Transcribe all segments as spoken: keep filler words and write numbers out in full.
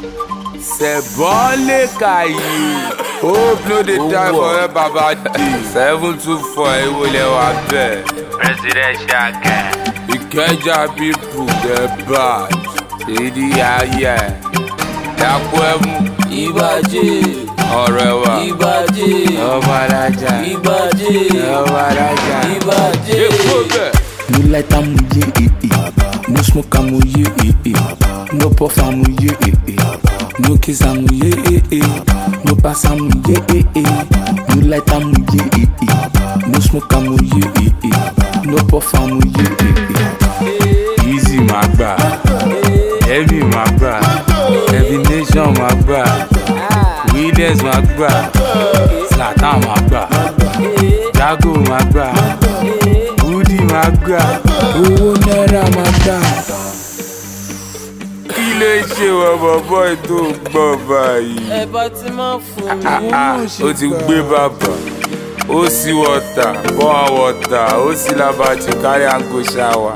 C'est bon les cailloux. Hope no dey die for Baba D. Seven two four ewole wa bẹ. President Shaka. Ikeja people get bad. Idi ayẹ. Dàpọ̀ ẹmu. Ìbàjẹ́. Ọ̀rẹ́ wa. Ìbàjẹ́. Ọmọ alájà. Ìbàjẹ́. Ọmọ alájà. Ìbàjẹ́. Èkó bẹ̀. No light am ye eh eh. No smoke am ye eh eh. No puff am ye eh eh. No kiss am ye eh eh. No pass am ye eh eh. No light am ye eh eh. No smoke am ye eh eh. No puff am ye eh eh. Easy ma gba. Heavy ma gba. Heavy nation ma gba. Williams ma gba. Zlatan ma gba. Jago ma gba. Woody ma gba. Owó náírà ma gbà. Kí ló ṣe wọ bọ̀bọ̀ ètò gbọ́ báyìí? Ẹ bá ti máa fún mi. Ó ti gbé bàbà, ó sì wọ̀tà, bọ́n wọ̀tà, ó sì lábàtì kárí àgò ṣàwà.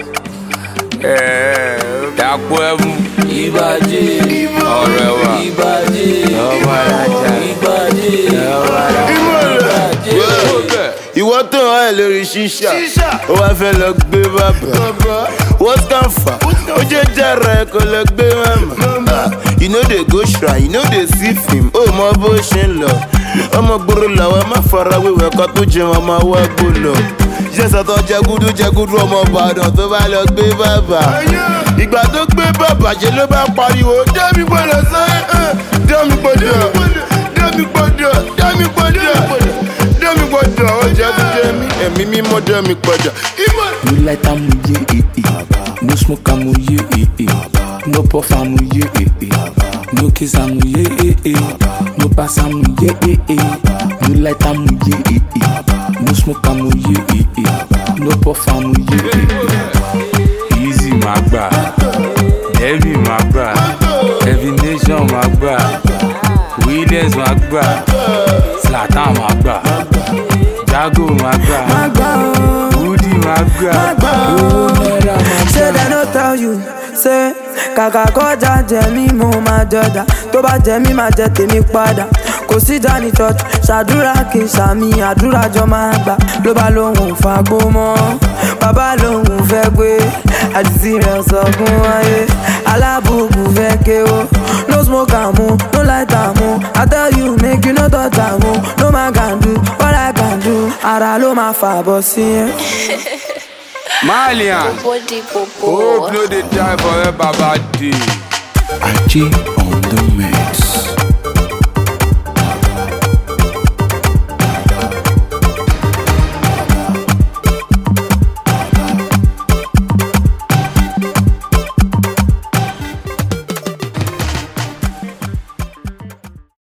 Dàpọ̀ ẹmu. Ìbàjẹ́. Ọ̀rẹ́ wa. Ìbàjẹ́. Ọmọ alájà. Ìbàjẹ́. Ọmọ alájà. Ìbàjẹ́. Ìwọ tó ń hàn lórí ṣíṣà, ó wá fẹ́ lọ gbé bàbà. Wọ́n kàn fà, ó jẹ́ jẹ́rẹ̀ kó lọ gbé màmá. You no dey go shrine, you no dey see film, ó mọ bó ṣe ń lọ. Ọmọ gbòòrò làwọn má fara wéwẹ̀ kan tó jẹun ọmọ wá gbó lọ. Ṣé sọ́tọ̀ jẹgúdú jẹgúdú ọmọ Ìbàdàn tó bá lọ gbé bàbà? Ìgbà tó gbé bàbà ṣe ló bá pariwo, dẹ́mi gbọ́dọ̀ sẹ́yìn, dẹ́mi gbọ́dọ̀, dẹ́mi gbọ́dọ̀, dẹ́mi gbọ́dọ̀. Dẹ́mi gbọ́dọ̀, ọjà tó jẹ́ mi, ẹ̀mí mímọ́ dẹ́mi gbọ́dọ̀. No light am ye eh eh. No smoke am ye eh eh. No puff am ye eh eh. No kiss am ye eh eh. No pass am ye eh eh. No light am ye eh eh. No smoke am ye eh eh. No puff am ye eh eh. Easy ma gba. Heavy ma gba. Heavy nation ma gba. Williams ma gba. Zlatan ma gba. Jago ma gba. Woody ma gba. Owó náírà ma gbà. Say they no tell you, say kàkà kọjá jẹ mí mo máa jọjà, tó bá jẹ mí máa jẹ tèmi padà. Kò sí ìjà ní church, ṣàdúrà kì í ṣàmì àdúrà jọ máa gbà. Ló bá lóhùn fagbó mọ́, bàbá lóhùn fẹ́ gbé. Àdìsí rẹ̀ sọ̀gùn ayé, alábùkù fẹ́ kéwò. No smoke àmú, no light àmú. I tell you make you no touch àmú. No man can do what I can do. Ara ló máa fàbọ̀ sí ẹ. Malian. Body popo. Hope no dey die for Baba D. Ajé on the mix.